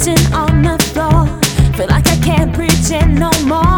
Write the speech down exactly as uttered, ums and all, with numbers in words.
sitting on the floor. Feel like I can't pretend no more.